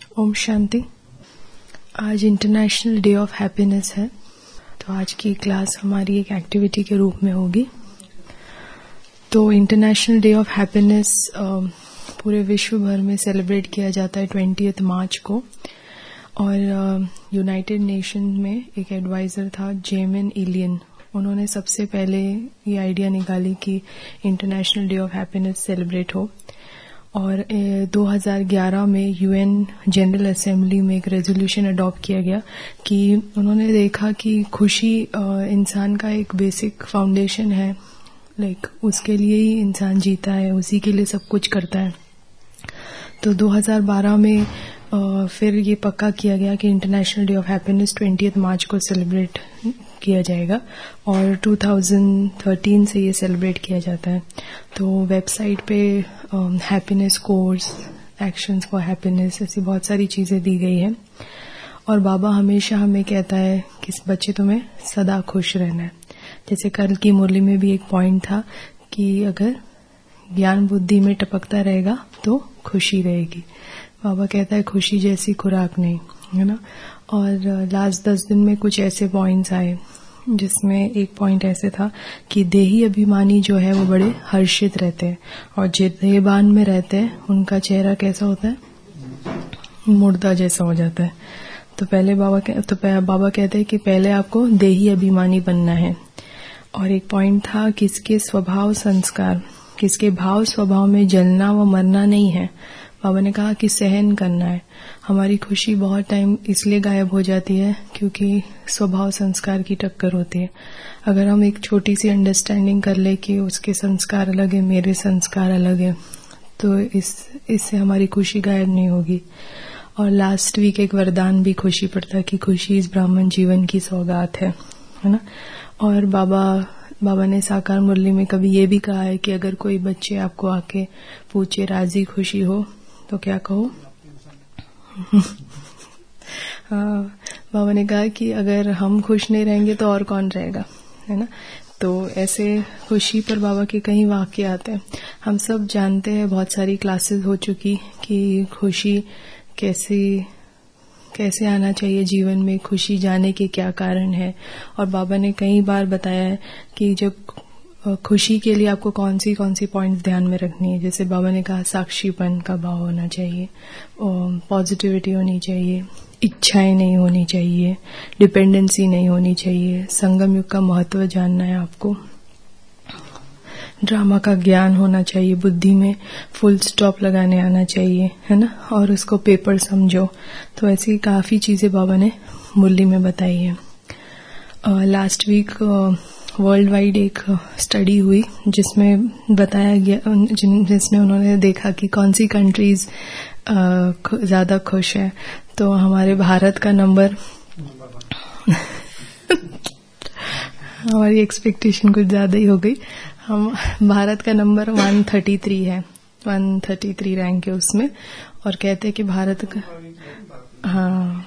ओम शांति। आज international day of happiness है, तो आज की क्लास हमारी एक एक्टिविटी के रूप में होगी। तो इंटरनेशनल डे ऑफ हैप्पीनेस पूरे विश्व भर में सेलिब्रेट किया जाता है 20 मार्च को। और यूनाइटेड नेशन में एक एडवाइजर था जेमिन इलियन, उन्होंने सबसे पहले ये आइडिया निकाली कि international day of happiness celebrate हो। और 2011 में यूएन जनरल असेंबली में एक रेजोल्यूशन अडॉप्ट किया गया कि उन्होंने देखा कि खुशी इंसान का एक बेसिक फाउंडेशन है, उसके लिए ही इंसान जीता है, उसी के लिए सब कुछ करता है। तो 2012 में फिर ये पक्का किया गया कि इंटरनेशनल डे ऑफ हैप्पीनेस 20 मार्च को सेलिब्रेट किया जाएगा और 2013 से ये सेलिब्रेट किया जाता है। तो वेबसाइट पे happiness course, actions for happiness, ऐसी बहुत सारी चीजें दी गई है। और बाबा हमेशा हमें कहता है कि बच्चे तुम्हें सदा खुश रहना है। जैसे कल की मुरली में भी एक पॉइंट था कि अगर ज्ञान बुद्धि में टपकता रहेगा तो खुशी रहेगी। बाबा कहता है खुशी जैसी खुराक नहीं, है ना। और लास्ट 10 दिन में कुछ ऐसे पॉइंट्स आए जिसमें एक पॉइंट ऐसे था कि देही अभिमानी जो है वो बड़े हर्षित रहते हैं, और जो देहबान में रहते हैं उनका चेहरा कैसा होता है, मुर्दा जैसा हो जाता है। तो बाबा कहते हैं कि पहले आपको देही अभिमानी बनना है। और एक पॉइंट था किसके स्वभाव संस्कार, किसके भाव स्वभाव में जलना व मरना नहीं है। बाबा ने कहा कि सहन करना है। हमारी खुशी बहुत टाइम इसलिए गायब हो जाती है क्योंकि स्वभाव संस्कार की टक्कर होती है। अगर हम एक छोटी सी अंडरस्टैंडिंग कर ले कि उसके संस्कार अलग है, मेरे संस्कार अलग है, तो इससे हमारी खुशी गायब नहीं होगी। और लास्ट वीक एक वरदान भी खुशी पड़ता है कि खुशी इस ब्राह्मण जीवन की सौगात है ना। और बाबा ने साकार मुरली में कभी ये भी कहा है कि अगर कोई बच्चे आपको आके पूछे राजी खुशी हो तो क्या कहो। बाबा ने कहा कि अगर हम खुश नहीं रहेंगे तो और कौन रहेगा, है ना। तो ऐसे खुशी पर बाबा के कई वाक्य आते हैं। हम सब जानते हैं, बहुत सारी क्लासेस हो चुकी कि खुशी कैसे आना चाहिए जीवन में, खुशी जाने के क्या कारण है। और बाबा ने कई बार बताया है कि जब खुशी के लिए आपको कौन सी पॉइंट्स ध्यान में रखनी है। जैसे बाबा ने कहा साक्षीपन का भाव होना चाहिए, पॉजिटिविटी होनी चाहिए, इच्छाएं नहीं होनी चाहिए, डिपेंडेंसी नहीं होनी चाहिए, संगम युग का महत्व जानना है आपको, ड्रामा का ज्ञान होना चाहिए, बुद्धि में फुल स्टॉप लगाने आना चाहिए, है ना, और उसको पेपर समझो। तो ऐसी काफी चीजें बाबा ने मुरली में बताई है। लास्ट वीक वर्ल्ड वाइड एक स्टडी हुई जिसमें बताया गया, जिसमें उन्होंने देखा कि कौन सी कंट्रीज ज्यादा खुश है। तो हमारे भारत का नंबर हमारी एक्सपेक्टेशन कुछ ज्यादा ही हो गई। भारत का नंबर 133 है, 133 रैंक है उसमें। और कहते हैं कि भारत का, हाँ,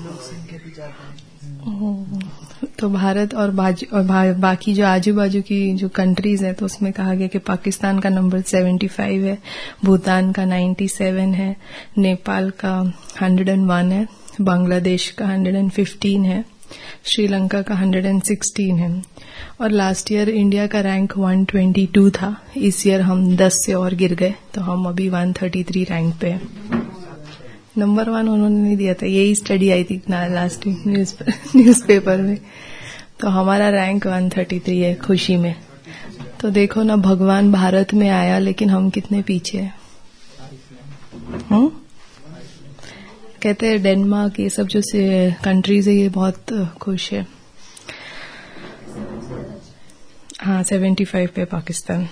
तो भारत और बाकी जो आजू बाजू की जो कंट्रीज है, तो उसमें कहा गया कि पाकिस्तान का नंबर 75 है, भूटान का 97 है, नेपाल का 101 है, बांग्लादेश का 115 है, श्रीलंका का 116 है। और लास्ट ईयर इंडिया का रैंक 122 था। इस ईयर हम 10 से और गिर गए, तो हम अभी 133 रैंक पे हैं। नंबर 1 उन्होंने नहीं दिया था, यही स्टडी आई थी लास्ट वीक न्यूज़पेपर में। तो हमारा रैंक 133 है खुशी में। तो देखो ना, भगवान भारत में आया लेकिन हम कितने पीछे हैं। कहते हैं डेनमार्क, ये सब जो कंट्रीज है ये बहुत खुश है। हाँ, 75 पे पाकिस्तान।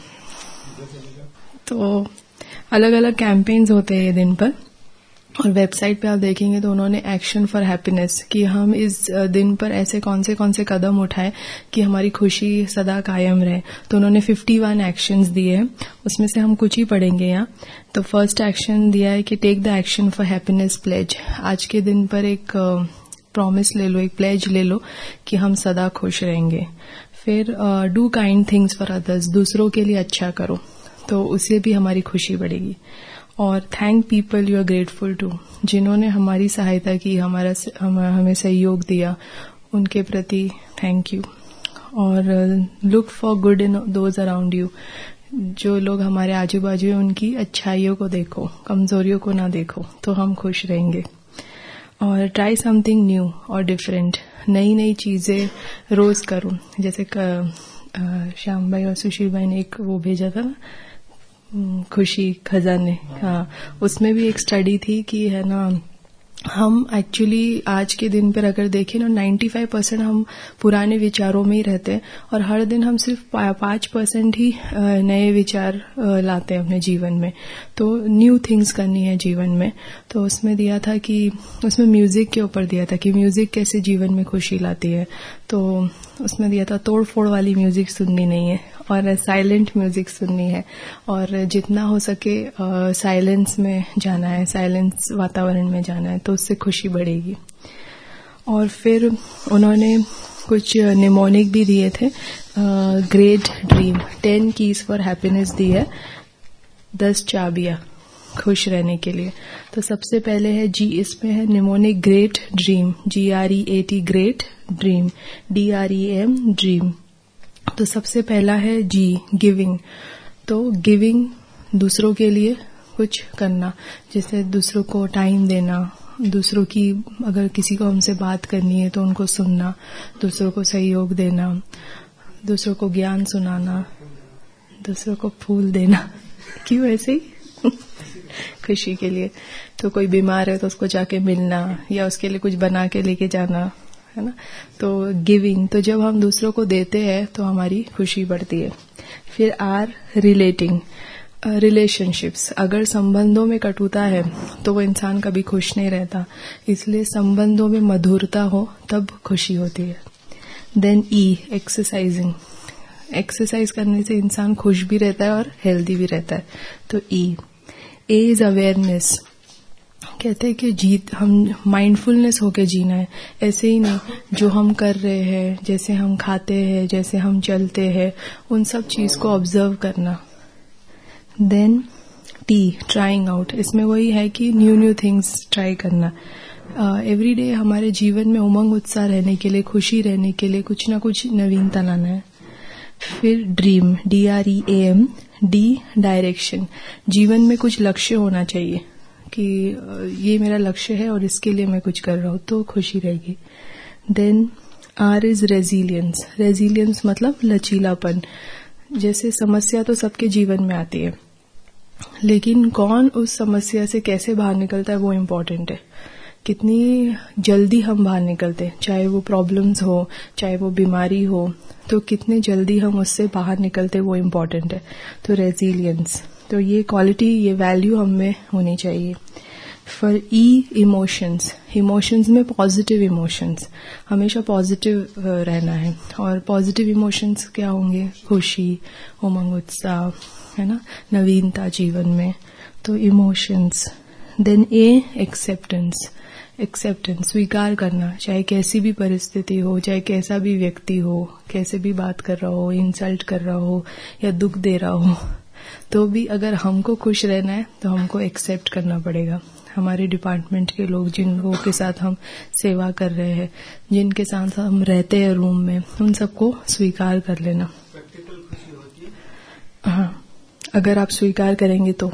तो अलग अलग कैंपेन्स होते हैं ये दिन पर। और वेबसाइट पे आप देखेंगे तो उन्होंने एक्शन फॉर हैप्पीनेस कि हम इस दिन पर ऐसे कौन से कदम उठाएं कि हमारी खुशी सदा कायम रहे। तो उन्होंने 51 एक्शंस दिए हैं, उसमें से हम कुछ ही पढ़ेंगे यहाँ। तो फर्स्ट एक्शन दिया है कि take the action for happiness pledge. आज के दिन पर एक प्रॉमिस ले लो, एक प्लेज ले लो कि हम सदा खुश रहेंगे। फिर do kind things for others, दूसरों के लिए अच्छा करो, तो उससे भी हमारी खुशी बढ़ेगी। और thank people you are grateful to, जिन्होंने हमारी सहायता की, हमें सहयोग दिया, उनके प्रति थैंक यू. और look for good in those around you, जो लोग हमारे आजू बाजू हैं उनकी अच्छाइयों को देखो, कमजोरियों को ना देखो, तो हम खुश रहेंगे. और ट्राई समथिंग न्यू और डिफरेंट, नई नई चीजें रोज करो. जैसे श्याम भाई और सुशील भाई ने एक वो भेजा था ना, खुशी खजाने, हाँ, उसमें भी एक स्टडी थी कि है ना, हम एक्चुअली आज के दिन पर अगर देखें ना 95% हम पुराने विचारों में ही रहते हैं और हर दिन हम सिर्फ 5% ही नए विचार लाते हैं अपने जीवन में. तो न्यू थिंग्स करनी है जीवन में. तो उसमें दिया था कि उसमें म्यूजिक के ऊपर दिया था कि म्यूजिक कैसे जीवन में खुशी लाती है. तो उसमें दिया था तोड़ फोड़ वाली म्यूजिक सुननी नहीं है और साइलेंट म्यूजिक सुननी है और जितना हो सके साइलेंस में जाना है, साइलेंस वातावरण में जाना है, तो उससे खुशी बढ़ेगी. और फिर उन्होंने कुछ निमोनिक भी दिए थे, great dream, 10 keys for happiness दी है, 10 चाबियां खुश रहने के लिए. तो सबसे पहले है जी, इसमें है mnemonic great dream, GREAT great dream, DREAM dream. तो सबसे पहला है जी, गिविंग. तो गिविंग, दूसरों के लिए कुछ करना, जैसे दूसरों को टाइम देना, दूसरों की अगर किसी को हमसे बात करनी है तो उनको सुनना, दूसरों को सहयोग देना, दूसरों को ज्ञान सुनाना, दूसरों को फूल देना. क्यों ऐसे ही खुशी के लिए. तो कोई बीमार है तो उसको जाके मिलना या उसके लिए कुछ बना के लेके जाना, है ना. तो गिविंग, तो जब हम दूसरों को देते हैं तो हमारी खुशी बढ़ती है. फिर आर, रिलेटिंग, रिलेशनशिप्स. अगर संबंधों में कटुता है तो वो इंसान कभी खुश नहीं रहता, इसलिए संबंधों में मधुरता हो तब खुशी होती है. देन ई, एक्सरसाइजिंग. एक्सरसाइज करने से इंसान खुश भी रहता है और हेल्दी भी रहता है. तो ई. ए इज अवेयरनेस. कहते हैं कि हम माइंडफुलनेस होके जीना है, ऐसे ही नहीं जो हम कर रहे हैं, जैसे हम खाते हैं, जैसे हम चलते हैं, उन सब चीज को ऑब्जर्व करना. Then T, trying out. इसमें वही है कि न्यू थिंग्स ट्राई करना. एवरी डे हमारे जीवन में उमंग उत्साह रहने के लिए, खुशी रहने के लिए कुछ ना कुछ नवीनता लाना है. फिर ड्रीम, DREAM, डी, डायरेक्शन. जीवन में कुछ लक्ष्य होना चाहिए कि ये मेरा लक्ष्य है और इसके लिए मैं कुछ कर रहा हूं, तो खुशी रहेगी. Then R is resilience. Resilience मतलब लचीलापन. जैसे समस्या तो सबके जीवन में आती है, लेकिन कौन उस समस्या से कैसे बाहर निकलता है वो इम्पोर्टेंट है. कितनी जल्दी हम बाहर निकलते हैं, चाहे वो प्रॉब्लम्स हो, चाहे वो बीमारी हो, तो कितने जल्दी हम उससे बाहर निकलते वो इम्पोर्टेंट है. तो रेजिलियंस, तो ये क्वालिटी, ये वैल्यू हम में होनी चाहिए. For E, emotions. इमोशंस में पॉजिटिव इमोशंस, हमेशा पॉजिटिव रहना है. और पॉजिटिव इमोशंस क्या होंगे? खुशी, उमंग उत्साह, है ना, नवीनता जीवन में. तो emotions. Then A, acceptance. Acceptance, स्वीकार करना, चाहे कैसी भी परिस्थिति हो, चाहे कैसा भी व्यक्ति हो, कैसे भी बात कर रहा हो, इंसल्ट कर रहा हो या दुख दे रहा हो, तो भी अगर हमको खुश रहना है तो हमको एक्सेप्ट करना पड़ेगा. हमारे डिपार्टमेंट के लोग, जिन लोगों के साथ हम सेवा कर रहे हैं, जिनके साथ हम रहते हैं रूम में, उन सबको स्वीकार कर लेना. प्रैक्टिकल खुशी होती है. हाँ, अगर आप स्वीकार करेंगे तो.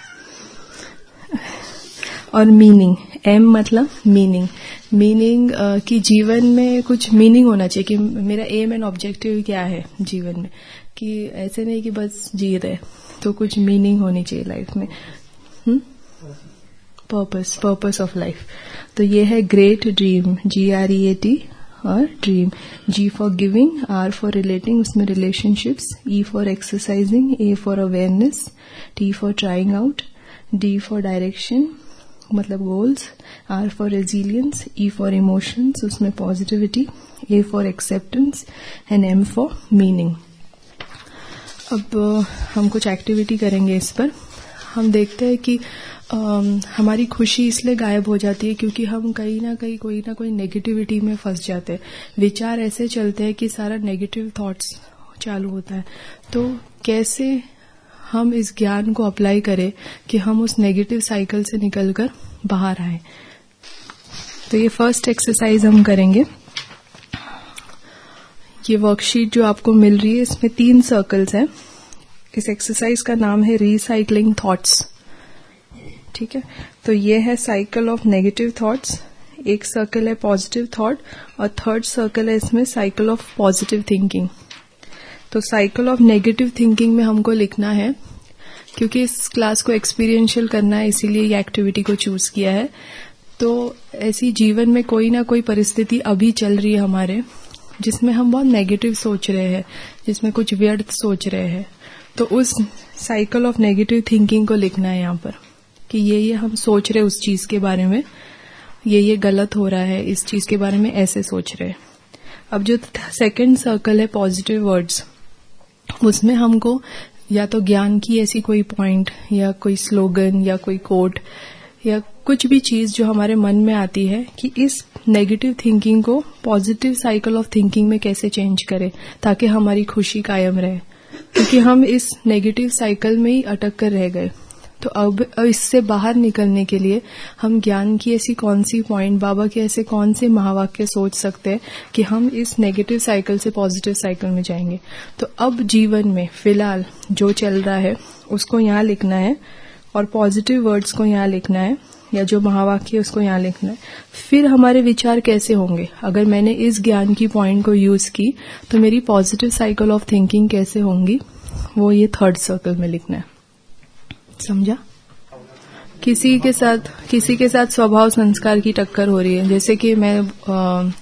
और मीनिंग, एम मतलब मीनिंग. मीनिंग कि जीवन में कुछ मीनिंग होना चाहिए कि मेरा एम एंड ऑब्जेक्टिव क्या है जीवन में, कि ऐसे नहीं कि बस जी रहे, तो कुछ मीनिंग होनी चाहिए लाइफ में. Purpose of life. तो ये है ग्रेट ड्रीम, GREAT और dream. G for giving, R for relating, उसमें relationships, E for exercising, A for awareness, T for trying out, D for direction मतलब goals, R for resilience, E for emotions, उसमें positivity, A for acceptance and M for meaning. अब हम कुछ activity करेंगे इस पर. हम देखते हैं कि हमारी खुशी इसलिए गायब हो जाती है क्योंकि हम कहीं ना कहीं कोई ना कोई नेगेटिविटी में फंस जाते हैं. विचार ऐसे चलते हैं कि सारा नेगेटिव थॉट्स चालू होता है. तो कैसे हम इस ज्ञान को अप्लाई करें कि हम उस नेगेटिव साइकिल से निकलकर बाहर आए। तो ये फर्स्ट एक्सरसाइज हम करेंगे। ये वर्कशीट जो आपको मिल रही है इसमें 3 सर्कल्स हैं। इस एक्सरसाइज का नाम है रीसाइक्लिंग थॉट्स। ठीक है, तो ये है साइकिल ऑफ नेगेटिव थॉट्स, एक सर्कल है पॉजिटिव थॉट और थर्ड सर्कल है इसमें साइकिल ऑफ पॉजिटिव थिंकिंग। तो साइकिल ऑफ नेगेटिव थिंकिंग में हमको लिखना है, क्योंकि इस क्लास को एक्सपीरियंशियल करना है इसीलिए ये एक्टिविटी को चूज किया है। तो ऐसी जीवन में कोई ना कोई परिस्थिति अभी चल रही है हमारे, जिसमें हम बहुत नेगेटिव सोच रहे हैं, जिसमें कुछ व्यर्थ सोच रहे हैं। तो उस साइकिल ऑफ नेगेटिव थिंकिंग को लिखना है यहाँ पर कि ये हम सोच रहे उस चीज के बारे में, ये गलत हो रहा है, इस चीज के बारे में ऐसे सोच रहे। अब जो सेकंड सर्कल है पॉजिटिव वर्ड्स, उसमें हमको या तो ज्ञान की ऐसी कोई पॉइंट या कोई स्लोगन या कोई कोट या कुछ भी चीज जो हमारे मन में आती है कि इस नेगेटिव थिंकिंग को पॉजिटिव साइकिल ऑफ थिंकिंग में कैसे चेंज करें ताकि हमारी खुशी कायम रहे, क्योंकि हम इस नेगेटिव साइकिल में ही अटक कर रह गए। तो अब इससे बाहर निकलने के लिए हम ज्ञान की ऐसी कौन सी पॉइंट, बाबा के ऐसे कौन से महावाक्य सोच सकते हैं कि हम इस नेगेटिव साइकिल से पॉजिटिव साइकिल में जाएंगे। तो अब जीवन में फिलहाल जो चल रहा है उसको यहाँ लिखना है और पॉजिटिव वर्ड्स को यहाँ लिखना है, या जो महावाक्य है उसको यहाँ लिखना है। फिर हमारे विचार कैसे होंगे, अगर मैंने इस ज्ञान की पॉइंट को यूज की तो मेरी पॉजिटिव साइकिल ऑफ थिंकिंग कैसे होंगी, वो ये थर्ड सर्कल में लिखना है। समझा? किसी के साथ स्वभाव संस्कार की टक्कर हो रही है, जैसे कि मैं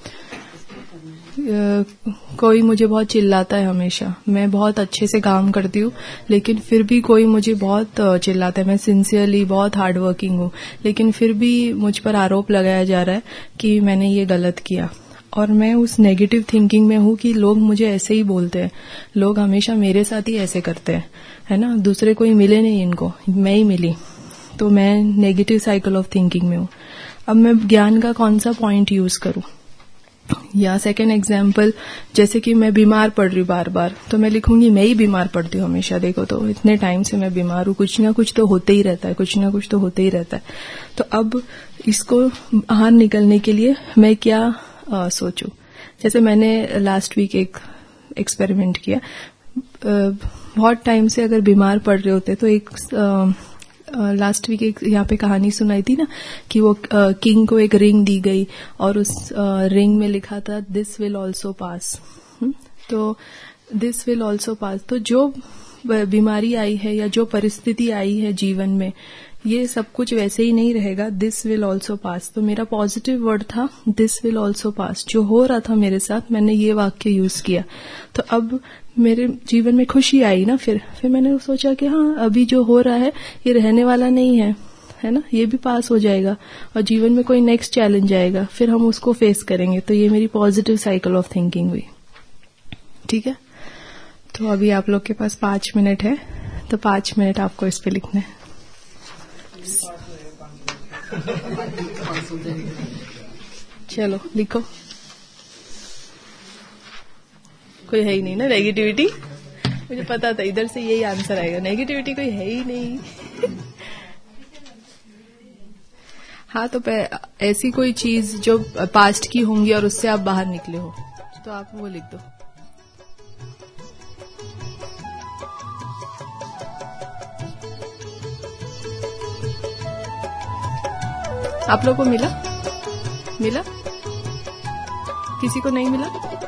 कोई मुझे बहुत चिल्लाता है हमेशा, मैं बहुत अच्छे से काम करती हूँ लेकिन फिर भी कोई मुझे बहुत चिल्लाता है। मैं सिंसियरली बहुत हार्ड वर्किंग हूँ लेकिन फिर भी मुझ पर आरोप लगाया जा रहा है कि मैंने ये गलत किया, और मैं उस नेगेटिव थिंकिंग में हूँ कि लोग मुझे ऐसे ही बोलते हैं, लोग हमेशा मेरे साथ ही ऐसे करते हैं, है ना, दूसरे कोई मिले नहीं इनको, मैं ही मिली। तो मैं नेगेटिव साइकिल ऑफ थिंकिंग में हूँ। अब मैं ज्ञान का कौन सा पॉइंट यूज करूँ? या सेकेंड एग्जाम्पल, जैसे कि मैं बीमार पड़ रही हूँ बार बार, तो मैं लिखूंगी मैं ही बीमार पड़ती हूँ हमेशा, देखो तो इतने टाइम से मैं बीमार हूँ, कुछ ना कुछ तो होते ही रहता है, कुछ ना कुछ तो होते ही रहता है। तो अब इसको बाहर निकलने के लिए मैं क्या सोचूं? जैसे मैंने लास्ट वीक एक एक्सपेरिमेंट किया। बहुत टाइम से अगर बीमार पड़ रहे होते तो एक लास्ट वीक एक यहाँ पे कहानी सुनाई थी ना कि वो किंग को एक रिंग दी गई और उस रिंग में लिखा था दिस विल ऑल्सो पास। तो दिस विल ऑल्सो पास, तो जो बीमारी आई है या जो परिस्थिति आई है जीवन में, ये सब कुछ वैसे ही नहीं रहेगा, दिस विल ऑल्सो पास। तो मेरा पॉजिटिव वर्ड था दिस विल ऑल्सो पास। जो हो रहा था मेरे साथ, मैंने ये वाक्य यूज किया, तो अब मेरे जीवन में खुशी आई ना। फिर मैंने सोचा कि हाँ, अभी जो हो रहा है ये रहने वाला नहीं है ना, ये भी पास हो जाएगा और जीवन में कोई नेक्स्ट चैलेंज आएगा, फिर हम उसको फेस करेंगे। तो ये मेरी पॉजिटिव साइकिल ऑफ थिंकिंग हुई। ठीक है, तो अभी आप लोग के पास 5 मिनट है, तो 5 मिनट आपको इस पे लिखना है। चलो लिखो। कोई है ही नहीं ना नेगेटिविटी, मुझे पता था इधर से यही आंसर आएगा, नेगेटिविटी कोई है ही नहीं। हाँ, तो ऐसी कोई चीज जो पास्ट की होंगी और उससे आप बाहर निकले हो, तो आप वो लिख दो। आप लोगों को मिला? किसी को नहीं मिला?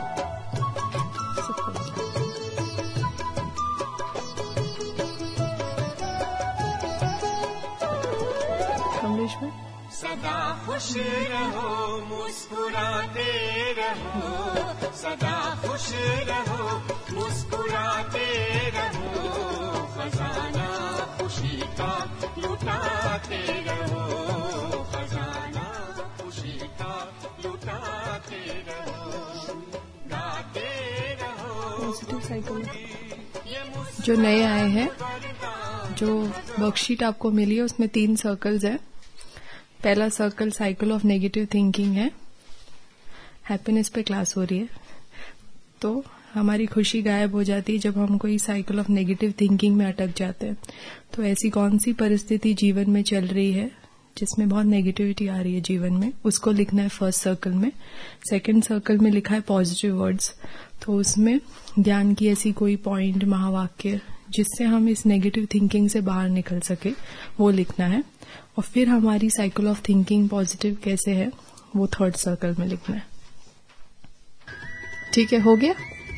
कमलेश में सदा खुश रहो, मुस्कुराते रहो, सदा खुश रहो, मुस्कुराते रहो, खजाना खुशी का लुटाते रहो, खजाना खुशी का लुटाते रहो, गाते रहो। पॉजिटिव साइकिल जो नए आए हैं, जो वर्कशीट आपको मिली है उसमें 3 सर्कल्स है। पहला circle cycle of negative thinking है। हैप्पीनेस पे क्लास हो रही है, तो हमारी खुशी गायब हो जाती है जब हम कोई साइकिल ऑफ नेगेटिव थिंकिंग में अटक जाते हैं। तो ऐसी कौन सी परिस्थिति जीवन में चल रही है जिसमें बहुत नेगेटिविटी आ रही है जीवन में, उसको लिखना है फर्स्ट सर्कल में। सेकंड सर्कल में लिखा है पॉजिटिव वर्ड्स, तो उसमें ज्ञान की ऐसी कोई पॉइंट, महावाक्य जिससे हम इस नेगेटिव थिंकिंग से बाहर निकल सके, वो लिखना है। और फिर हमारी साइकिल ऑफ थिंकिंग पॉजिटिव कैसे है वो थर्ड सर्कल में लिखना है। ठीक है, हो गया।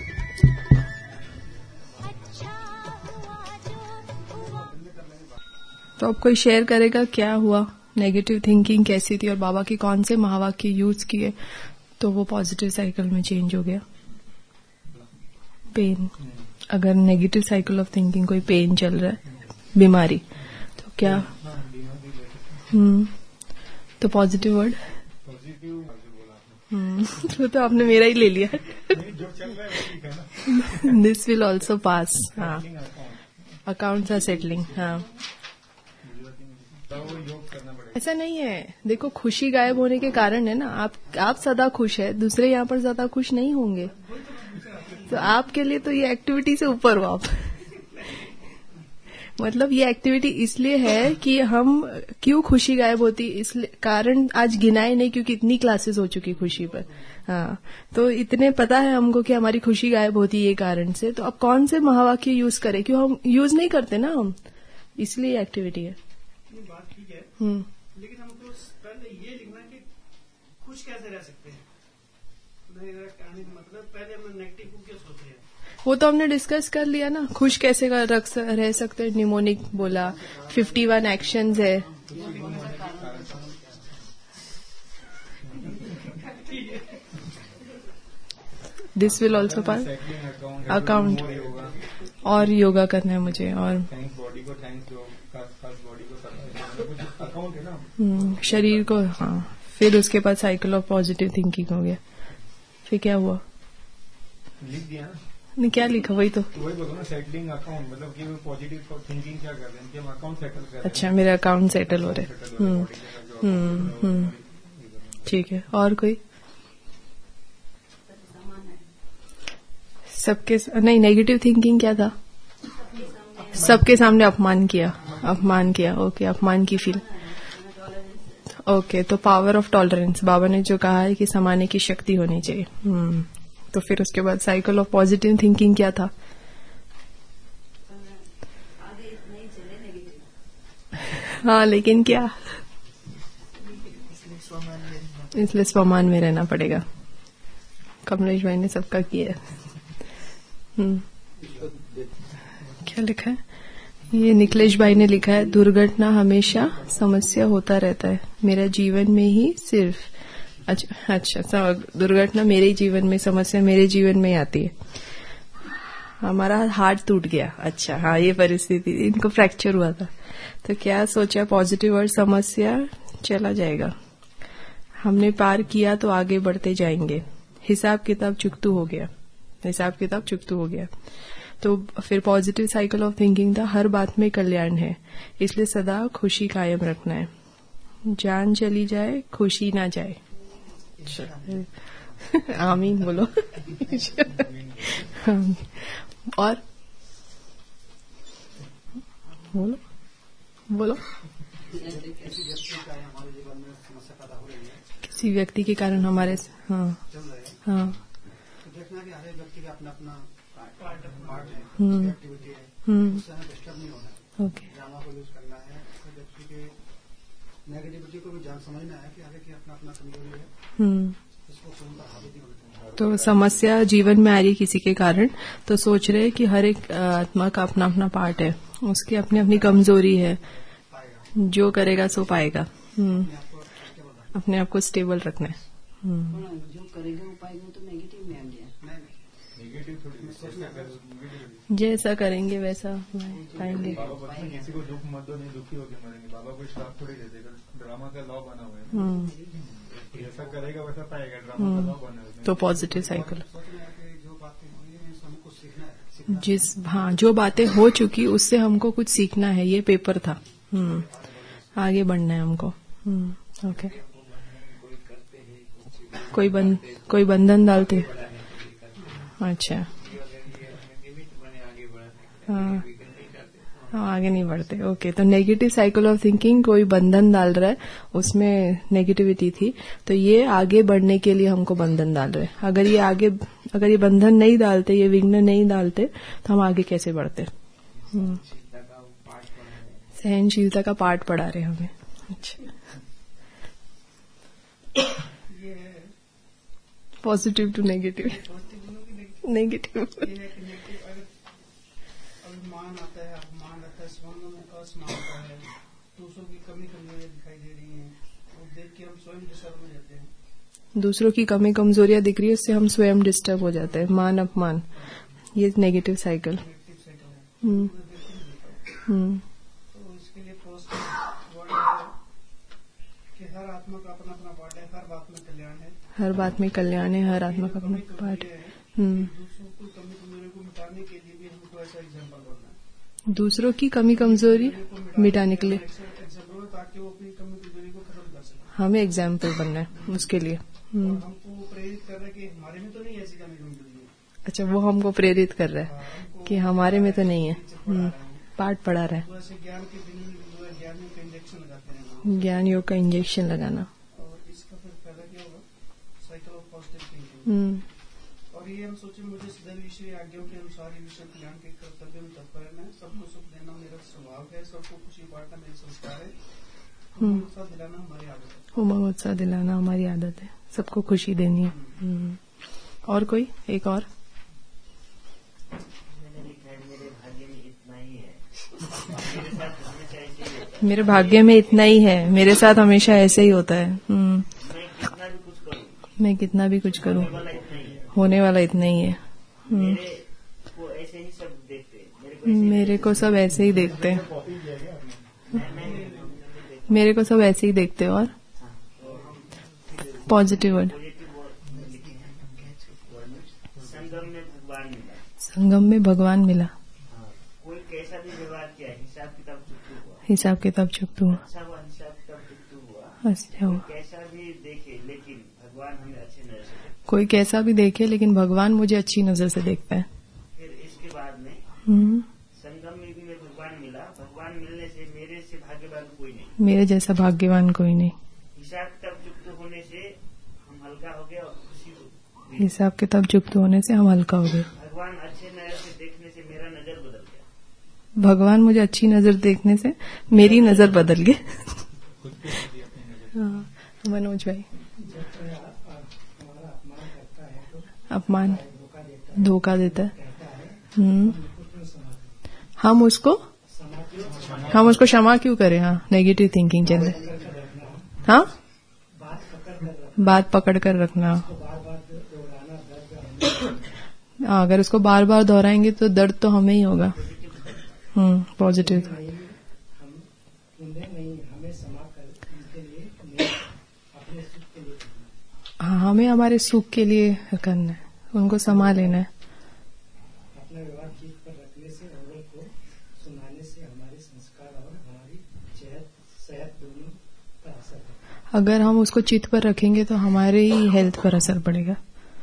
तो अब कोई शेयर करेगा क्या हुआ, नेगेटिव थिंकिंग कैसी थी और बाबा के कौन से महावाक्य यूज किए तो वो पॉजिटिव साइकिल में चेंज हो गया। पेन, अगर नेगेटिव साइकिल ऑफ थिंकिंग, कोई पेन चल रहा है, बीमारी, तो क्या तो पॉजिटिव वर्ड तो आपने मेरा ही ले लिया। This will also pass. हाँ, अकाउंट्स आर सेटलिंग। हाँ, ऐसा नहीं है, देखो खुशी गायब होने के कारण है ना, आप सदा खुश है, दूसरे यहाँ पर ज्यादा खुश नहीं होंगे, तो आपके लिए तो ये एक्टिविटी से ऊपर हो आप। मतलब ये एक्टिविटी इसलिए है कि हम क्यों खुशी गायब होती, इसलिए कारण आज गिनाए नहीं क्योंकि इतनी क्लासेस हो चुकी खुशी पर। हाँ, तो इतने पता है हमको कि हमारी खुशी गायब होती है ये कारण से। तो अब कौन से महावाक्य यूज करें, क्यों हम यूज नहीं करते ना हम, इसलिए एक्टिविटी है। बात ठीक है, लेकिन हमको पहले ये लिखना है कि खुश कैसे रह सकते हैं। मतलब पहले हम नेगेटिव को क्यों सोच रहे हैं, वो तो हमने डिस्कस कर लिया ना, खुश कैसे रह सकते हैं। निमोनिक बोला, 51 एक्शंस है। This will also pass account, और योगा करना है मुझे, और शरीर को। हाँ, फिर उसके बाद साइकिल ऑफ पॉजिटिव थिंकिंग हो गया। फिर क्या हुआ, लिख दिया ना। नहीं, क्या लिखा, वही तो वही बोलो ना, सेटलिंग अकाउंट, मतलब कि पॉजिटिव थिंकिंग क्या कर रहे हैं कि हम अकाउंट सेटल कर रहे हैं। अच्छा, मेरे अकाउंट सेटल हो रहे। ठीक है, और कोई सबके नहीं, नेगेटिव थिंकिंग क्या था, सबके सामने अपमान किया। ओके, अपमान की फील। ओके, तो पावर ऑफ टॉलरेंस, बाबा ने जो कहा है कि समाने की शक्ति होनी चाहिए। तो फिर उसके बाद साइकिल ऑफ पॉजिटिव थिंकिंग क्या था। हाँ, लेकिन क्या, इसलिए स्वमान में रहना पड़ेगा। कमलेश भाई ने सबका किया। क्या लिखा है, ये निखिलेश भाई ने लिखा है, दुर्घटना हमेशा समस्या होता रहता है, मेरा जीवन में ही सिर्फ अच्छा, दुर्घटना मेरे जीवन में, समस्या मेरे जीवन में आती है। हमारा हाथ टूट गया। अच्छा, हाँ, ये परिस्थिति, इनको फ्रैक्चर हुआ था, तो क्या सोचा, पॉजिटिव और समस्या चला जाएगा, हमने पार किया तो आगे बढ़ते जाएंगे। हिसाब किताब चुकतू हो गया। तो फिर पॉजिटिव साइकिल ऑफ थिंकिंग था, हर बात में कल्याण है, इसलिए सदा खुशी कायम रखना है। जान चली जाए खुशी ना जाए। आमीन बोलो। और बोलो किसी व्यक्ति के कारण हमारे। हाँ, देखना कि हर एक व्यक्ति का अपना अपना पार्ट है, एक्टिविटी है, उससे हमें डिस्टर्ब नहीं होना है। ओके, ड्रामा को यूज करना है, व्यक्ति के नेगेटिविटी को भी जान समझना है कि हर एक की अपना अपना कमजोरी है, इसको तुम पर हावी नहीं होना चाहिए। तो समस्या जीवन में आ रही किसी के कारण, तो सोच रहे कि हर एक आत्मा का अपना अपना पार्ट है, उसकी अपनी अपनी कमजोरी है, जो करेगा सो पाएगा। अपने आप को स्टेबल रखना है। जो करेगा वो पाएगा, तो नेगेटिव में आ गया। जैसा करेंगे वैसा पाएंगे। किसी को दुख मत दो, नहीं दुखी होकर मरेंगे। बाबा को श्राप थोड़ी दे देगा, ड्रामा का लॉ बना हुआ है, जैसा करेगा वैसा पाएगा, ड्रामा का लॉ बना हुआ है। तो पॉजिटिव साइकिल, जो बातें हुई हैं हमको सीखना है, हाँ, जो बातें हो चुकी उससे हमको कुछ सीखना है, ये पेपर था। आगे बढ़ना है हमको। ओके, कोई बंधन डालते। अच्छा, हाँ हाँ, आगे नहीं बढ़ते। ओके, तो नेगेटिव साइकिल ऑफ थिंकिंग, कोई बंधन डाल रहा है, उसमें नेगेटिविटी थी, तो ये आगे बढ़ने के लिए हमको बंधन डाल रहे हैं। अगर ये बंधन नहीं डालते, ये विघ्न नहीं डालते, तो हम आगे कैसे बढ़ते। सहनशीलता का पाठ पढ़ा रहे हमें। अच्छा, पॉजिटिव टू नेगेटिव। नेगेटिव मान आता है, अपमान आता है, स्वयं में असमानता है, दूसरों की कमी कमजोरियां दिखाई दे रही हैं, वो देख के हम स्वयं डिस्टर्ब हो जाते हैं। दूसरों की कमी कमजोरियां दिख रही है, उससे हम स्वयं डिस्टर्ब हो जाते हैं। मान अपमान, ये नेगेटिव साइकिल है। तो इसके लिए पॉजिटिव वर्ड है कि हर आत्मा का अपना अपना पार्ट है, हर बात में कल्याण है, हर बात में कल्याण है, हर आत्मा का अपना पार्ट है। दूसरों की कमी कमजोरी को मिटाने के लिए भी हमको ऐसा एग्जाम्पल बनना है। दूसरों की कमी कमजोरी मिटाने के लिए एग्जाम्पल, ताकि वो अपनी कमी कमजोरी को खत्म कर सके। हमें एग्जाम्पल बनना है उसके लिए। हमको प्रेरित कर रहा है कि हमारे में तो नहीं ऐसी कमी कमजोरी है। अच्छा, वो हमको प्रेरित कर रहा है कि हमारे में तो नहीं है। पाठ पढ़ा रहा है। तो ऐसे ज्ञान के बिना ज्ञान का इंजेक्शन लगाते हैं, ज्ञान योग का इंजेक्शन लगाना। और इसका फिर फायदा क्या होगा, साइकिल ऑफ पॉजिटिव थिंकिंग। और ये हम सोचे, मुझे सदैव ईश्वरीय आज्ञाओं के अनुसार ही विषय कल्याण के कर्तव्य में तत्पर रहना है, सबको सुख देना मेरा स्वभाव है, सबको खुशी बांटना मेरा संस्कार है, उत्साह दिलाना हमारी आदत है। उमंग उत्साह दिलाना हमारी आदत है, सबको खुशी देनी है। और कोई एक और? मेरे भाग्य में इतना ही है, मेरे साथ हमेशा ऐसे ही होता है। मैं कितना भी कुछ करूं, होने वाला इतना ही है। मेरे को सब ऐसे ही देखते हैं, मेरे को सब ऐसे ही देखते हैं। और पॉजिटिव वर्ड, संगम में भगवान मिला, कोई कैसा भी व्यवहार किया, हिसाब किताब चुकत हुआ, अच्छा हुआ। कैसा भी देखे लेकिन भगवान हमें अच्छी नजर से, कोई कैसा भी देखे लेकिन भगवान मुझे अच्छी नजर से देखता है। फिर इसके बाद में संगम में भी मैं भगवान मिला, भगवान मिलने से मेरे से भाग्यवान कोई नहीं, मेरे जैसा भाग्यवान कोई नहीं। हिसाब किताब चुकत होने से हम हल्का हो गए और खुशी हुई। हिसाब किताब चुकत होने से हम हल्का हो गए। भगवान अच्छे नजर से देखने से मेरा नजर बदल गया, भगवान मुझे अच्छी नजर देखने से मेरी नजर बदल गई। मनोज भाई, अपमान धोखा देता है, हम उसको क्षमा क्यों करें? हाँ, नेगेटिव थिंकिंग चल रही। हाँ, बात पकड़ कर रखना। अगर उसको बार बार दोहराएंगे तो दर्द तो हमें ही होगा। पॉजिटिव। हाँ, हमें हमारे सुख के लिए करना है, उनको संभाल लेना है। अपना व्यवहार ठीक पर रखने से, अव्वल को सुनाने से हमारे संस्कार और हमारी सेहत दोनों पर असर पड़ेगा। अगर हम उसको चित्त पर रखेंगे तो हमारे ही हेल्थ पर असर पड़ेगा।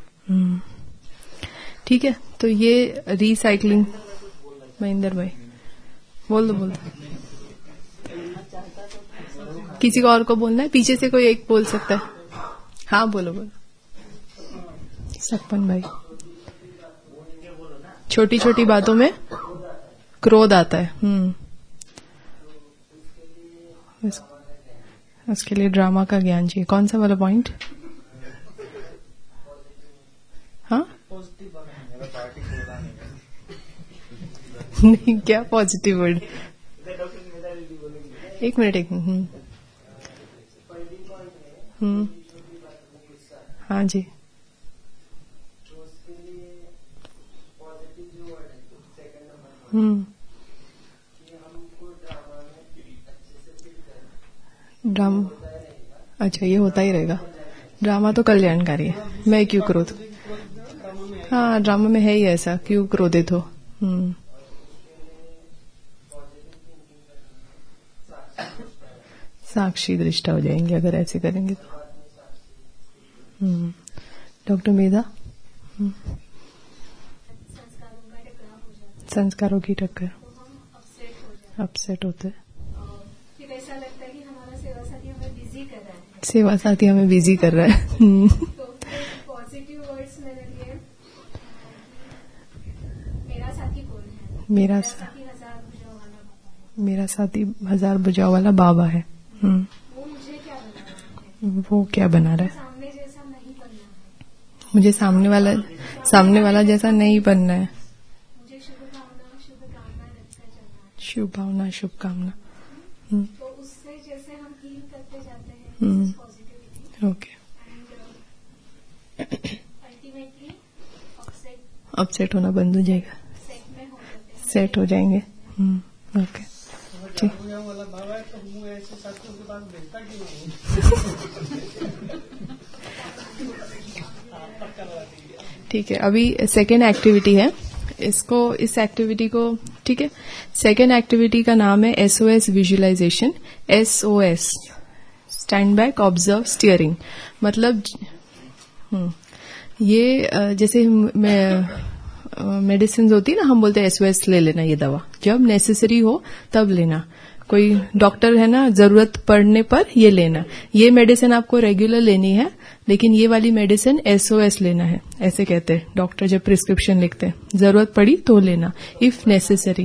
ठीक है, तो ये रिसाइकलिंग। महेंद्र भाई बोल दो। किसी को और को बोलना है? पीछे से कोई एक बोल सकता है। हाँ, बोलो। सपन भाई, छोटी छोटी बातों में क्रोध आता है। उसके लिए ड्रामा का ज्ञान चाहिए। कौन सा वाला पॉइंट? हाँ, नहीं, क्या पॉजिटिव वर्ड? एक मिनट। हाँ जी। ड्रामा, अच्छा, ये होता ही रहेगा। ड्रामा तो कल्याणकारी है। मैं क्यों क्रोध? हाँ, ड्रामा में है ही ऐसा, क्यों क्रोधित हो। साक्षी दृष्टा हो जाएंगे अगर ऐसे करेंगे तो। डॉक्टर मेधा, संस्कारों की टक्कर, तो हम अपसेट होते हैं। और फिर ऐसा लगता है कि हमारा सेवा साथी हमें बिजी कर रहा है, सेवा साथी हमें बिजी कर रहा है। तो फिर पॉजिटिव वर्ड्स मेरे लिए मेरा साथी कौन है? मेरा साथी 1000 भुजाओं वाला बाबा है। मेरा साथी 1000 भुजाओं वाला बाबा है। वो मुझे क्या बना रहा है? वो क्या बना रहा है? सामने जैसा नहीं बनना है। मुझे सामने वाला जैसा नहीं बनना है। मुझे शुभकामना रखकर चलना है। शुभ भावना, शुभकामना। तो उससे जैसे हम हील करते जाते हैं positivity, okay. And ultimately upset होना बंद हो जाएगा, सेट में हो जाते हैं। सेट हो जाएंगे। ओके, ठीक। वाला बाबा है, तो हूँ ऐसे साथियों के पास भेजता क्यों? ठीक है, अभी सेकेंड एक्टिविटी है। इस एक्टिविटी को, ठीक है, सेकेंड एक्टिविटी का नाम है SOS visualization. SOS stand back, observe, steering. मतलब ये जैसे मेडिसिन होती है ना, हम बोलते हैं SOS ले लेना, ये दवा जब नेसेसरी हो तब लेना। कोई डॉक्टर है ना, जरूरत पड़ने पर ये लेना। ये मेडिसिन आपको रेगुलर लेनी है, लेकिन ये वाली मेडिसिन SOS लेना है, ऐसे कहते हैं डॉक्टर जब प्रिस्क्रिप्शन लिखते हैं। जरूरत पड़ी तो लेना, इफ नेसेसरी।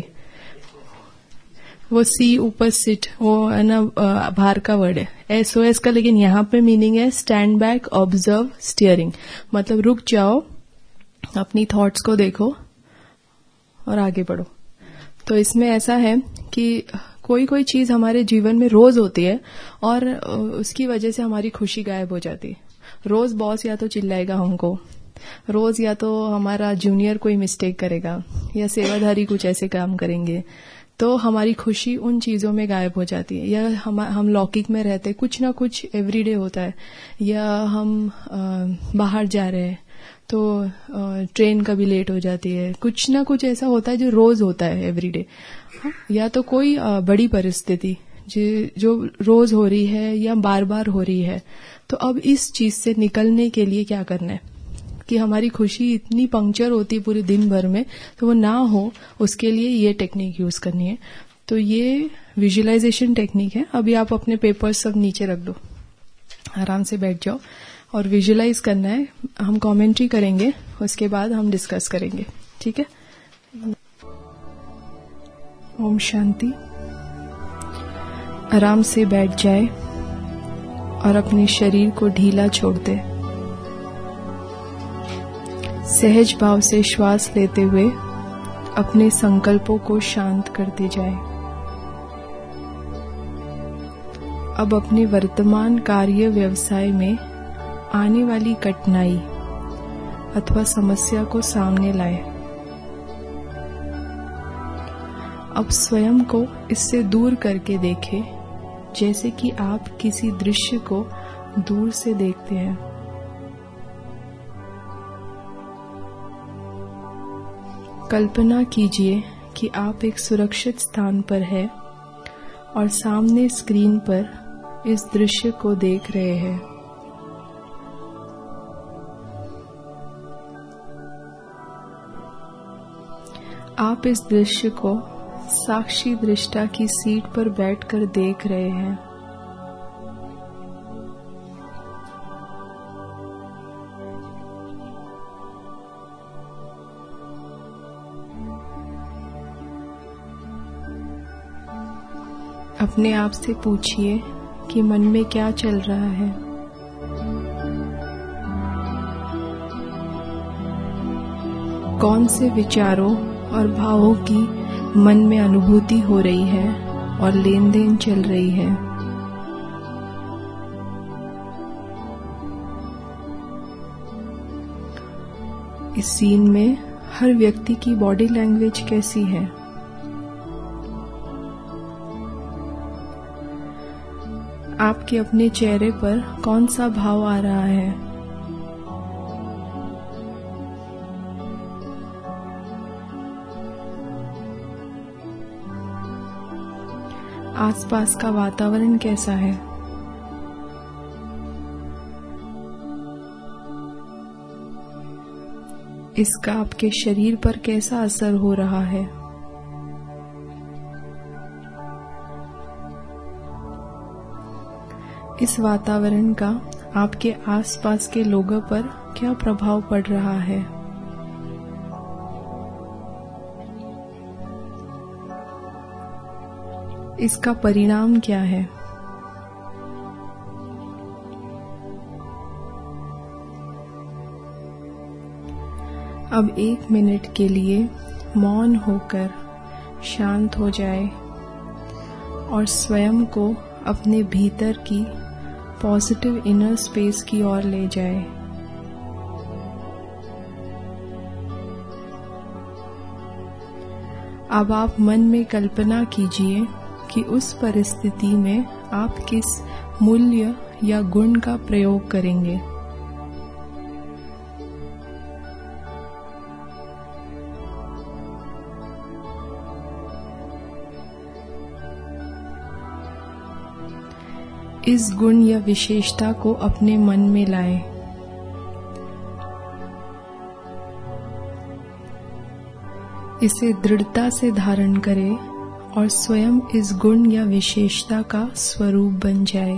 वो सी ऊपर सिट, वो है ना बाहर का वर्ड है SOS का, लेकिन यहाँ पे मीनिंग है स्टैंड बैक, ऑब्जर्व, स्टीयरिंग। मतलब रुक जाओ, अपनी थॉट्स को देखो और आगे बढ़ो। तो इसमें ऐसा है कि कोई कोई चीज हमारे जीवन में रोज होती है और उसकी वजह से हमारी खुशी गायब हो जाती है। रोज बॉस या तो चिल्लाएगा हमको, रोज या तो हमारा जूनियर कोई मिस्टेक करेगा, या सेवाधारी कुछ ऐसे काम करेंगे, तो हमारी खुशी उन चीजों में गायब हो जाती है। या हम लौकिक में रहते, कुछ ना कुछ एवरीडे होता है, या हम बाहर जा रहे हैं तो ट्रेन कभी लेट हो जाती है, कुछ ना कुछ ऐसा होता है जो रोज होता है एवरीडे। या तो कोई बड़ी परिस्थिति जो रोज हो रही है या बार बार हो रही है। तो अब इस चीज से निकलने के लिए क्या करना है कि हमारी खुशी इतनी पंक्चर होती है पूरे दिन भर में, तो वो ना हो, उसके लिए ये टेक्निक यूज करनी है। तो ये विजुअलाइजेशन टेक्निक है। अभी आप अपने पेपर्स सब नीचे रख दो, आराम से बैठ जाओ और विजुअलाइज करना है। हम कमेंट्री करेंगे, उसके बाद हम डिस्कस करेंगे, ठीक है। ओम शांति। आराम से बैठ जाए और अपने शरीर को ढीला छोड़ दे। सहज भाव से श्वास लेते हुए अपने संकल्पों को शांत करते जाए। अब अपने वर्तमान कार्य व्यवसाय में आने वाली कठिनाई अथवा समस्या को सामने लाए। अब स्वयं को इससे दूर करके देखें, जैसे कि आप किसी दृश्य को दूर से देखते हैं। कल्पना कीजिए कि आप एक सुरक्षित स्थान पर हैं और सामने स्क्रीन पर इस दृश्य को देख रहे हैं। आप इस दृश्य को साक्षी दृष्टा की सीट पर बैठकर देख रहे हैं। अपने आप से पूछिए कि मन में क्या चल रहा है। कौन से विचारों और भावों की मन में अनुभूति हो रही है और लेन देन चल रही है। इस सीन में हर व्यक्ति की बॉडी लैंग्वेज कैसी है। आपके अपने चेहरे पर कौन सा भाव आ रहा है। आसपास का वातावरण कैसा है। इसका आपके शरीर पर कैसा असर हो रहा है? इस वातावरण का आपके आसपास के लोगों पर क्या प्रभाव पड़ रहा है? इसका परिणाम क्या है? अब 1 मिनट के लिए मौन होकर शांत हो जाए और स्वयं को अपने भीतर की पॉजिटिव इनर स्पेस की ओर ले जाए। अब आप मन में कल्पना कीजिए कि उस परिस्थिति में आप किस मूल्य या गुण का प्रयोग करेंगे। इस गुण या विशेषता को अपने मन में लाएं। इसे दृढ़ता से धारण करें और स्वयं इस गुण या विशेषता का स्वरूप बन जाए।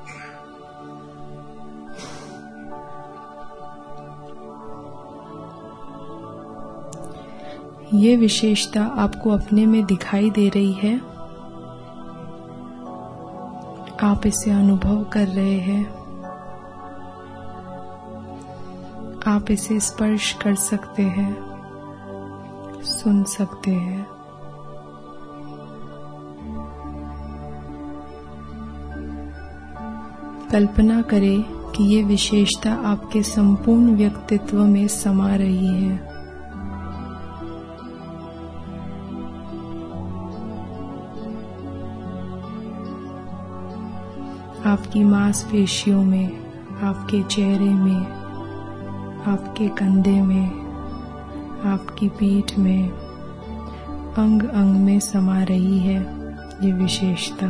ये विशेषता आपको अपने में दिखाई दे रही है। आप इसे अनुभव कर रहे हैं। आप इसे स्पर्श कर सकते हैं, सुन सकते हैं। कल्पना करें कि ये विशेषता आपके संपूर्ण व्यक्तित्व में समा रही है। आपकी मांसपेशियों में, आपके चेहरे में, आपके कंधे में, आपकी पीठ में, अंग अंग में समा रही है ये विशेषता।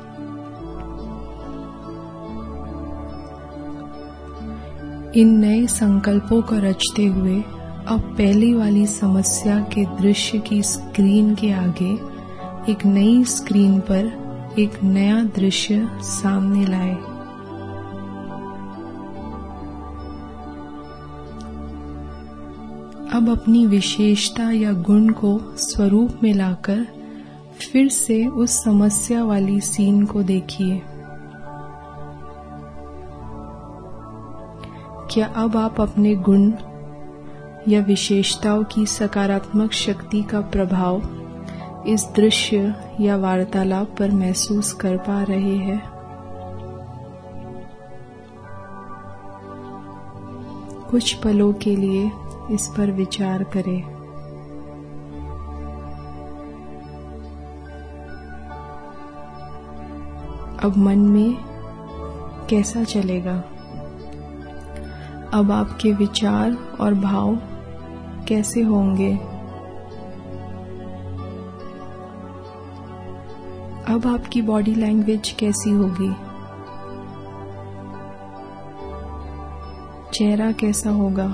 इन नए संकल्पों को रचते हुए अब पहली वाली समस्या के दृश्य की स्क्रीन के आगे एक नई स्क्रीन पर एक नया दृश्य सामने लाए। अब अपनी विशेषता या गुण को स्वरूप में लाकर फिर से उस समस्या वाली सीन को देखिए। क्या अब आप अपने गुण या विशेषताओं की सकारात्मक शक्ति का प्रभाव इस दृश्य या वार्तालाप पर महसूस कर पा रहे हैं? कुछ पलों के लिए इस पर विचार करें। अब मन में कैसा चलेगा? अब आपके विचार और भाव कैसे होंगे? अब आपकी बॉडी लैंग्वेज कैसी होगी? चेहरा कैसा होगा?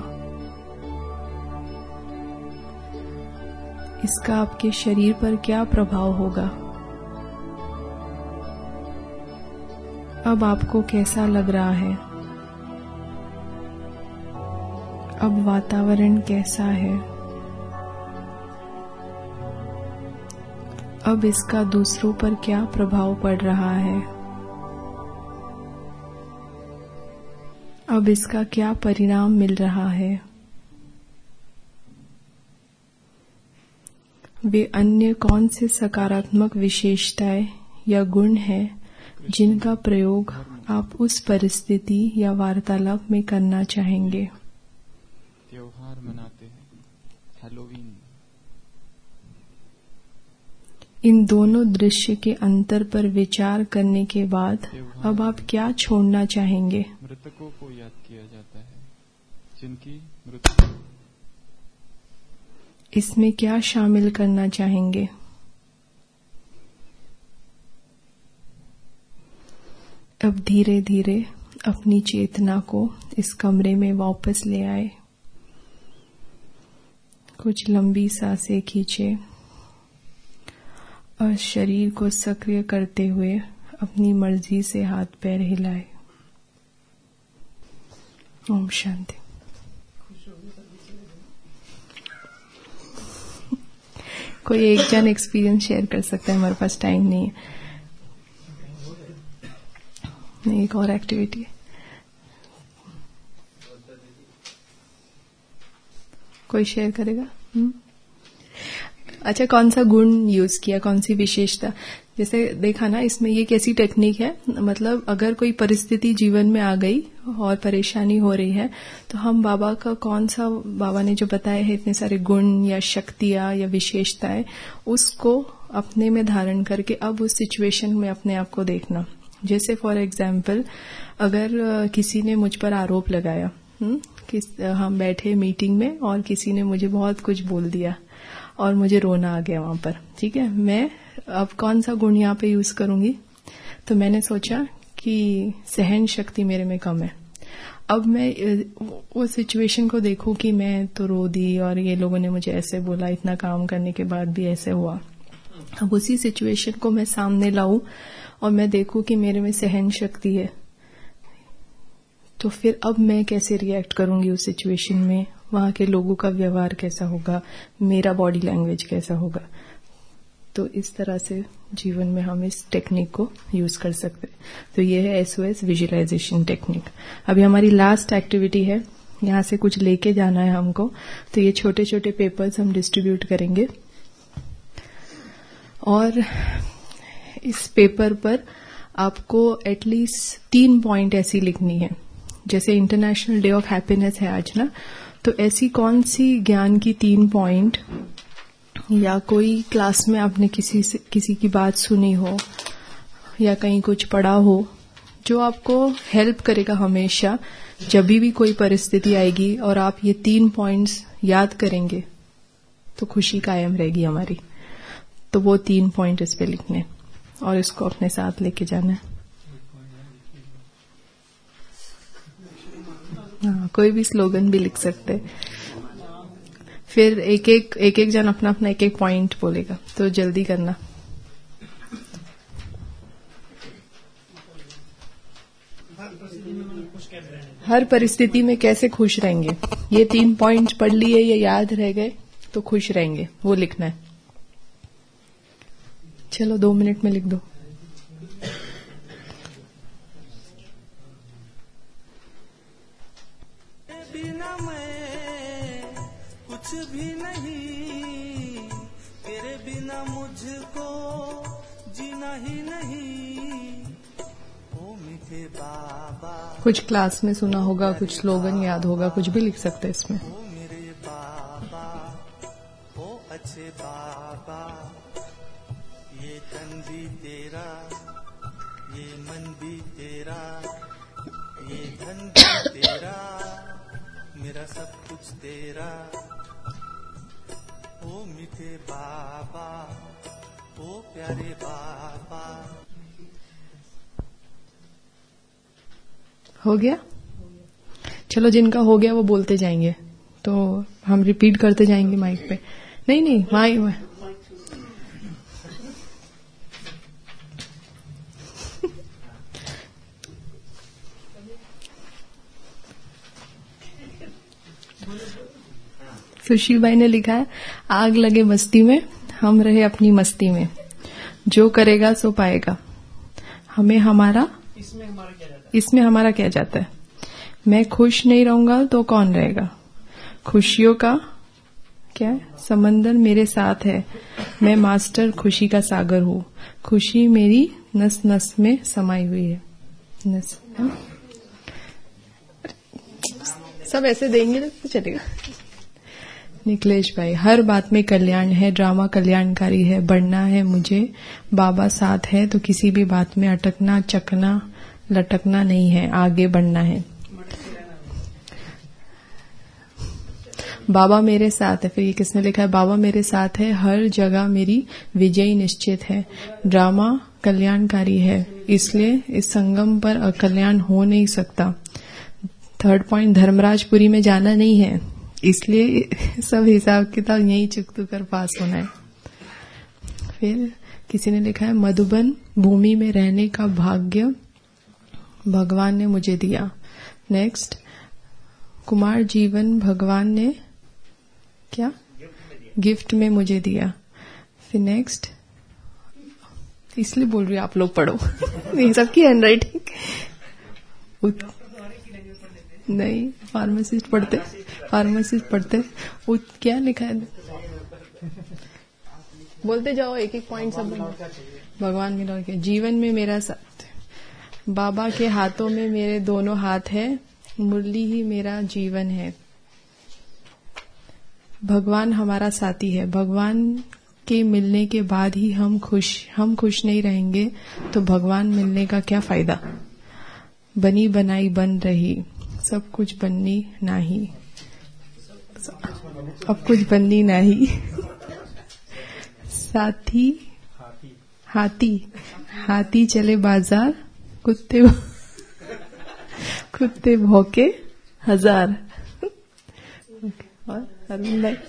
इसका आपके शरीर पर क्या प्रभाव होगा? अब आपको कैसा लग रहा है? अब वातावरण कैसा है? अब इसका दूसरों पर क्या प्रभाव पड़ रहा है? अब इसका क्या परिणाम मिल रहा है? वे अन्य कौन से सकारात्मक विशेषताएं या गुण हैं जिनका प्रयोग आप उस परिस्थिति या वार्तालाप में करना चाहेंगे? त्योहार मनाते हैं, हैलोवीन। इन दोनों दृश्य के अंतर पर विचार करने के बाद अब आप क्या छोड़ना चाहेंगे? मृतकों को याद किया जाता है, जिनकी मृत्यु। इसमें क्या शामिल करना चाहेंगे? अब धीरे धीरे अपनी चेतना को इस कमरे में वापस ले आए। कुछ लंबी सांसें खींचे और शरीर को सक्रिय करते हुए अपनी मर्जी से हाथ पैर हिलाए। ओम शांति। कोई एक जन एक्सपीरियंस शेयर कर सकता है, हमारे पास टाइम नहीं है। नहीं, एक और एक्टिविटी है। कोई शेयर करेगा? अच्छा, कौन सा गुण यूज किया, कौन सी विशेषता? जैसे देखा ना, इसमें ये कैसी टेक्निक है, मतलब अगर कोई परिस्थिति जीवन में आ गई और परेशानी हो रही है तो हम बाबा का कौन सा, बाबा ने जो बताए हैं इतने सारे गुण या शक्तियां या विशेषताएं, उसको अपने में धारण करके अब उस सिचुएशन में अपने आप को देखना। जैसे फॉर एग्जाम्पल, अगर किसी ने मुझ पर आरोप लगाया, हम बैठे मीटिंग में और किसी ने मुझे बहुत कुछ बोल दिया और मुझे रोना आ गया वहां पर, ठीक है, मैं अब कौन सा गुण यहाँ पे यूज करूंगी? तो मैंने सोचा कि सहन शक्ति मेरे में कम है। अब मैं वो सिचुएशन को देखूं कि मैं तो रो दी और ये लोगों ने मुझे ऐसे बोला, इतना काम करने के बाद भी ऐसे हुआ। अब उसी सिचुएशन को मैं सामने लाऊं और मैं देखूं कि मेरे में सहन शक्ति है, तो फिर अब मैं कैसे रिएक्ट करूंगी उस सिचुएशन में, वहां के लोगों का व्यवहार कैसा होगा, मेरा बॉडी लैंग्वेज कैसा होगा। तो इस तरह से जीवन में हम इस टेक्निक को यूज कर सकते हैं। तो ये है SOS विजुअलाइजेशन टेक्निक। अभी हमारी लास्ट एक्टिविटी है, यहाँ से कुछ लेके जाना है हमको। तो ये छोटे छोटे पेपर्स हम डिस्ट्रीब्यूट करेंगे और इस पेपर पर आपको एटलीस्ट 3 पॉइंट ऐसी लिखनी है। जैसे इंटरनेशनल डे ऑफ हैप्पीनेस है आज ना, तो ऐसी कौन सी ज्ञान की 3 पॉइंट या कोई क्लास में आपने किसी की बात सुनी हो या कहीं कुछ पढ़ा हो जो आपको हेल्प करेगा हमेशा जब भी कोई परिस्थिति आएगी, और आप ये 3 पॉइंट्स याद करेंगे तो खुशी कायम रहेगी हमारी। तो वो 3 पॉइंट इस पे लिखने और इसको अपने साथ लेके जाना है। हाँ, कोई भी स्लोगन भी लिख सकते हैं। फिर एक एक जन अपना अपना एक पॉइंट बोलेगा, तो जल्दी करना। हर परिस्थिति में कैसे खुश रहेंगे, ये 3 पॉइंट पढ़ लिए, ये याद रह गए तो खुश रहेंगे, वो लिखना है। चलो 2 मिनट में लिख दो। बिना मैं कुछ भी नहीं, तेरे बिना मुझको जीना ही नहीं। ओ मीठे बाबा, कुछ क्लास में सुना होगा, कुछ स्लोगन याद होगा, कुछ भी लिख सकते हैं इसमें। ओ मेरे बाबा, ओ अच्छे बाबा, ये तन भी तेरा, ये मन भी तेरा, ये धन भी तेरा, मेरा सब कुछ तेरा। ओ मीठे बाबा, ओ प्यारे बाबा। हो गया? चलो, जिनका हो गया वो बोलते जाएंगे, तो हम रिपीट करते जाएंगे माइक पे। नहीं माइक सुशील भाई ने लिखा है, आग लगे बस्ती में, हम रहे अपनी मस्ती में, जो करेगा सो पाएगा, हमें हमारा इसमें हमारा क्या जाता है। मैं खुश नहीं रहूंगा तो कौन रहेगा, खुशियों का क्या है समंदर मेरे साथ है, मैं मास्टर खुशी का सागर हूँ, खुशी मेरी नस नस में समाई हुई है। नस है? सब ऐसे देंगे तो चलेगा। निकलेश भाई, हर बात में कल्याण है, ड्रामा कल्याणकारी है, बढ़ना है मुझे, बाबा साथ है, तो किसी भी बात में अटकना चकना लटकना नहीं है, आगे बढ़ना है। बाबा मेरे साथ है, फिर ये किसने लिखा है, बाबा मेरे साथ है, हर जगह मेरी विजय निश्चित है, ड्रामा कल्याणकारी है, इसलिए इस संगम पर अकल्याण हो नहीं सकता। 3rd पॉइंट, धर्मराजपुरी में जाना नहीं है, इसलिए सब हिसाब किताब यही चुकतू कर पास होना है। फिर किसी ने लिखा है मधुबन भूमि में रहने का भाग्य भगवान ने मुझे दिया। नेक्स्ट, कुमार जीवन भगवान ने क्या गिफ्ट में मुझे दिया। फिर नेक्स्ट, इसलिए बोल रही हूँ आप लोग पढ़ो ये सबकी हैंड राइटिंग नहीं, फार्मासिस्ट पढ़ते क्या लिखा है, बोलते जाओ एक एक पॉइंट सब। भगवान मिला के जीवन में मेरा साथ, बाबा के हाथों में मेरे दोनों हाथ है, मुरली ही मेरा जीवन है। भगवान हमारा साथी है, भगवान के मिलने के बाद ही हम खुश नहीं रहेंगे तो भगवान मिलने का क्या फायदा। बनी बनाई बन रही, सब कुछ बननी नहीं, अब कुछ बननी नहीं। साथी हाथी चले बाजार, कुत्ते भौंके हजार। और अरविंद भाई,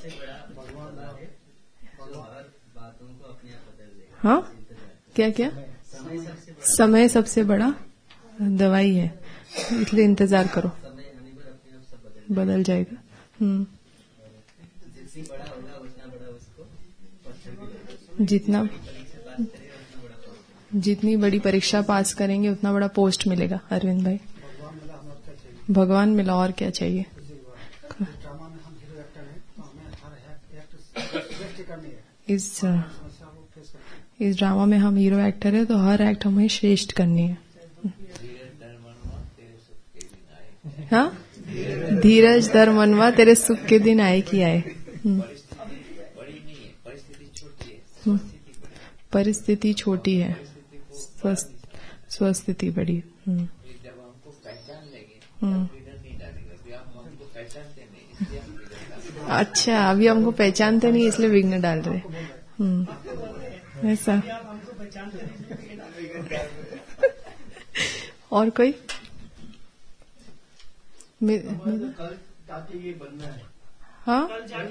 हाँ क्या समय सबसे बड़ा दवाई है, इसलिए इंतजार करो, बदल जाएगा। जितनी बड़ी परीक्षा पास करेंगे उतना बड़ा पोस्ट मिलेगा। अरविंद भाई, भगवान मिला और क्या चाहिए। इस ड्रामा में हम हीरो एक्टर है तो हर एक्ट हमें श्रेष्ठ करनी है। हाँ, धीरज धर मनवा तेरे सुख के दिन आए कि आए। परिस्थिति छोटी है, स्वस्थिति बड़ी है। अच्छा, अभी हमको पहचानते नहीं इसलिए विघ्न डाल रहे। ऐसा और कोई हाँ,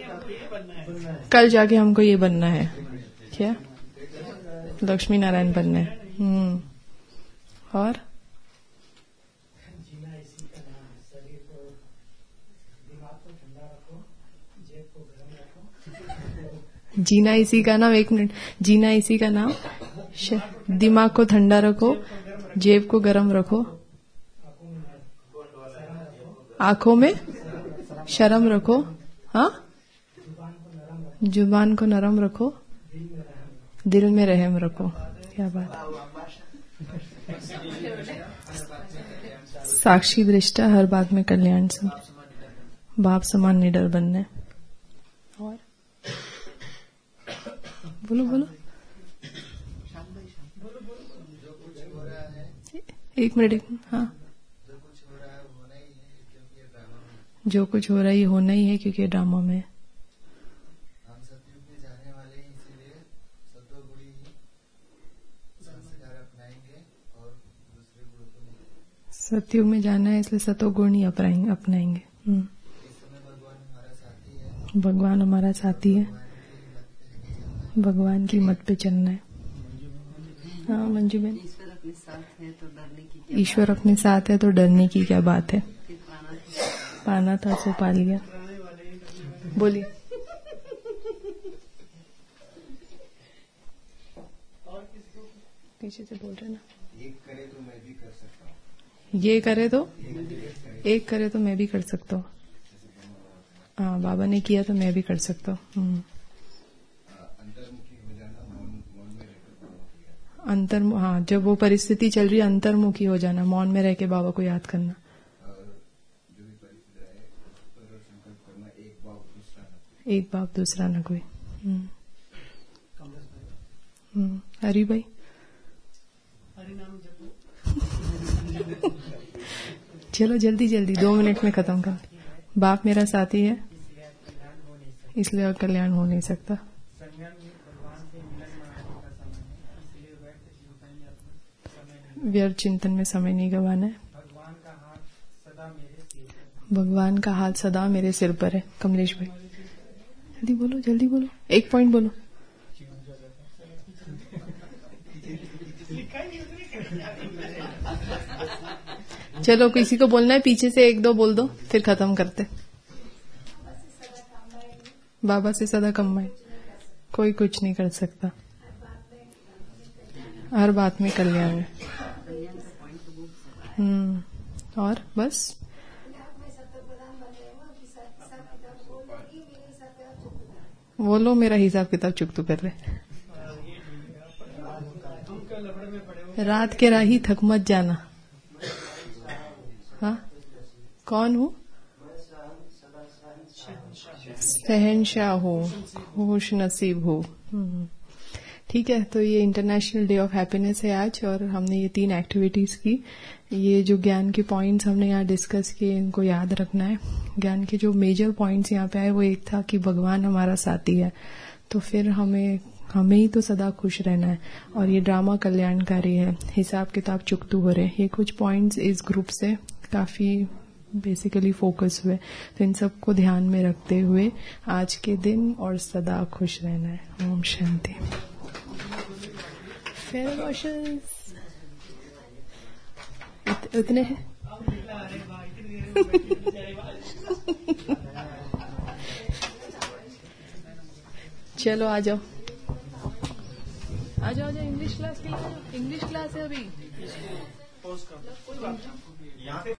कल जाके हमको ये बनना है। क्या? लक्ष्मी नारायण बनना है। और जीना इसी का नाम, एक मिनट, जीना इसी का नाम, दिमाग को ठंडा रखो, जेब को गरम रखो, आंखों में शर्म रखो, हाँ, जुबान को नरम रखो, दिल में रहम रखो। क्या बात। साक्षी दृष्टा, हर बात में कल्याण से, बाप समान निडर बनना है। और बोलो एक मिनट। हाँ, जो कुछ हो रहा है ये होना ही है क्योंकि ड्रामा में हम सतयुग में जाने वाले हैं, इसीलिए सत्वगुणी ही संस्कार अपनाएंगे और दूसरे गुणों को नहीं। सतयुग में जाना है इसलिए सतोगुण ही अपनाएंगे। इस समय भगवान हमारा साथी है, भगवान की मत पे चलना है। हाँ मंजू बहन, ईश्वर अपने साथ है तो डरने की क्या बात है। पाना था सो पा लिया। बोलिए। पीछे से बोल रहे ना, एक करे तो मैं भी कर सकता हूँ, ये करे तो एक करे तो मैं भी कर सकता हूँ। हाँ, बाबा ने किया तो मैं भी कर सकता हूँ। हाँ, जब वो परिस्थिति चल रही है अंतर्मुखी हो जाना, मौन में रह के बाबा को याद करना। एक बाप दूसरा न कोई। हरी भाई, चलो जल्दी 2 मिनट में खत्म कर। बाप मेरा साथी है इसलिए और कल्याण हो नहीं सकता। व्यर्थ चिंतन में समय नहीं गंवाना है। भगवान का हाथ सदा मेरे भगवान का हाथ सदा मेरे सिर पर है। कमलेश भाई जल्दी बोलो, एक पॉइंट बोलो। चलो किसी को बोलना है, पीछे से एक दो बोल दो, फिर खत्म करते। बाबा से सदा कंबाइन, कोई कुछ नहीं कर सकता, हर बात में कल्याण है। और बस बोलो, मेरा हिसाब किताब चुकतू कर रहे। रात के राही थक मत जाना। हाँ, कौन हूँ? शहनशाह हो, खुश नसीब हो। ठीक है, तो ये इंटरनेशनल डे ऑफ हैप्पीनेस है आज, और हमने ये 3 एक्टिविटीज की। ये जो ज्ञान के पॉइंट्स हमने यहाँ डिस्कस किए, इनको याद रखना है। ज्ञान के जो मेजर पॉइंट्स यहाँ पे आए, वो एक था कि भगवान हमारा साथी है, तो फिर हमें ही तो सदा खुश रहना है। और ये ड्रामा कल्याणकारी है, हिसाब किताब चुकतू हो रहे। ये कुछ पॉइंट्स इस ग्रुप से काफी बेसिकली फोकस हुए, तो इन सबको ध्यान में रखते हुए आज के दिन और सदा खुश रहना है। ओम शांति। फेयर इमोशंस उतने हैं। चलो आ जाओ इंग्लिश क्लास के लिए। इंग्लिश क्लास है अभी।